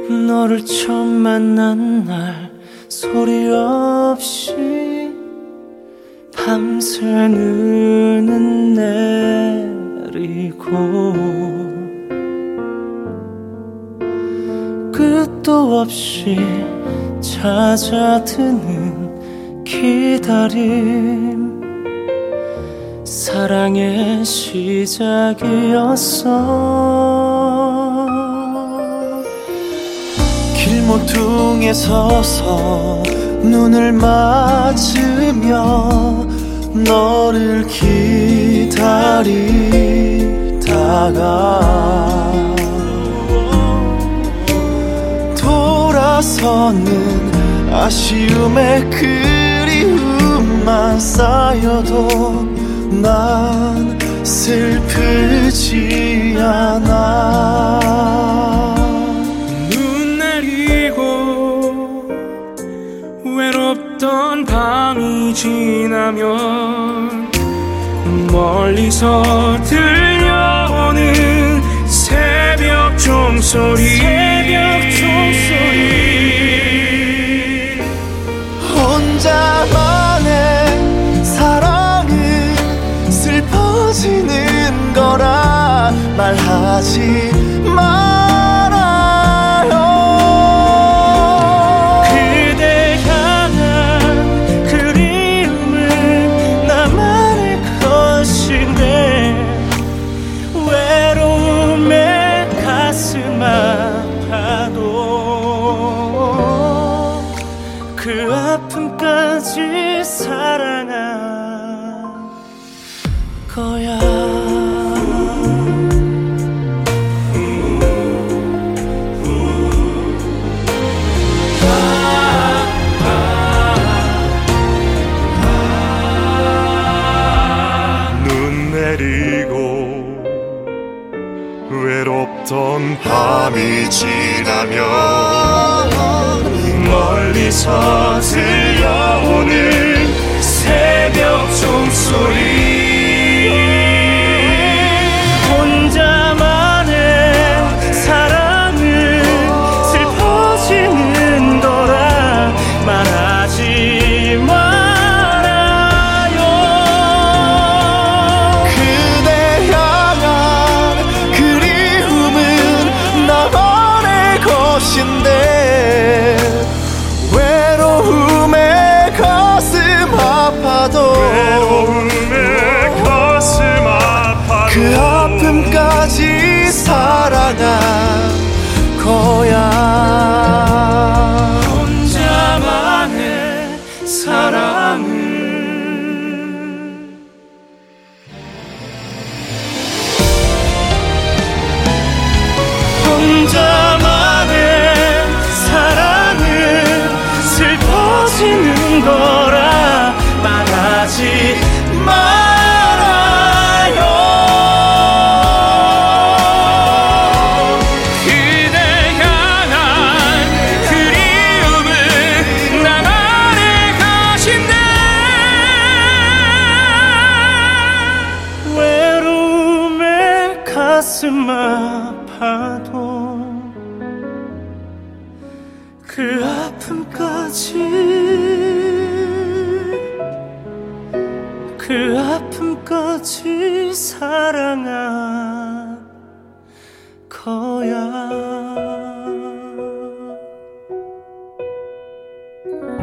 너를 처음 만난 날 소리 없이 밤새 눈은 내리고 끝도 없이 찾아드는 기다림 사랑의 시작이었어. 길모퉁에 서서 눈을 맞으며 너를 기다리다가 돌아서는 아쉬움에 그리움만 쌓여도 난 슬프지 않아. 눈 내리고 외롭던 밤이 지나면 멀리서 들려오는 새벽 종소리 혼자만의 사랑은 슬퍼지는 거라 말하지 말아요. 그대 향한 그리움은 나만의 것인데 외로움에 가슴 아파도 그 아픔까지 사랑한 거야. 눈 내리고 외롭던 밤이 지나면 멀리서 들려오는 새벽 종소리 혼자만의 사랑은 슬퍼지는 거라 말하지 말아요. 그대 향한 그리움은 나만의 것인데 외로움에 가슴 아파도 그 아픔까지 사랑한 거야. 혼자만의 사랑은 혼자만의 사랑은 슬퍼지는 거라 말하지 말아요. 그대 향한 그리움은 나만의 것인데 외로움에 가슴 아파도 그 아픔까지 사랑한 거야.